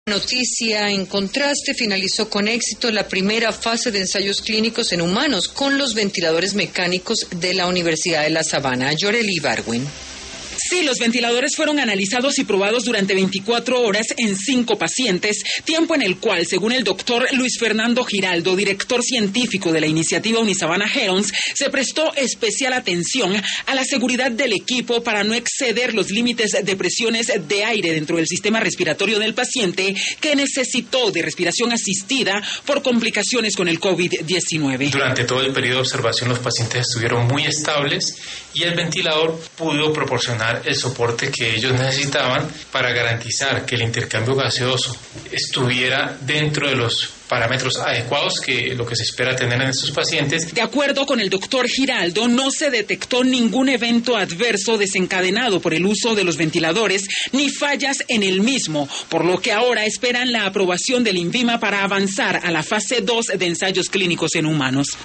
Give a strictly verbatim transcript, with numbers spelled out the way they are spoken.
Noticia en contraste, finalizó con éxito la primera fase de ensayos clínicos en humanos con los ventiladores mecánicos de la Universidad de La Sabana. Yoreli Ibargüen. Sí, los ventiladores fueron analizados y probados durante veinticuatro horas en cinco pacientes, tiempo en el cual, según el doctor Luis Fernando Giraldo, director científico de la iniciativa Unisabana Herons, se prestó especial atención a la seguridad del equipo para no exceder los límites de presiones de aire dentro del sistema respiratorio del paciente que necesitó de respiración asistida por complicaciones con el COVID diecinueve. Durante todo el periodo de observación los pacientes estuvieron muy estables y el ventilador pudo proporcionar el soporte que ellos necesitaban para garantizar que el intercambio gaseoso estuviera dentro de los parámetros adecuados que lo que se espera tener en estos pacientes. De acuerdo con el doctor Giraldo, no se detectó ningún evento adverso desencadenado por el uso de los ventiladores ni fallas en el mismo, por lo que ahora esperan la aprobación del INVIMA para avanzar a la fase dos de ensayos clínicos en humanos.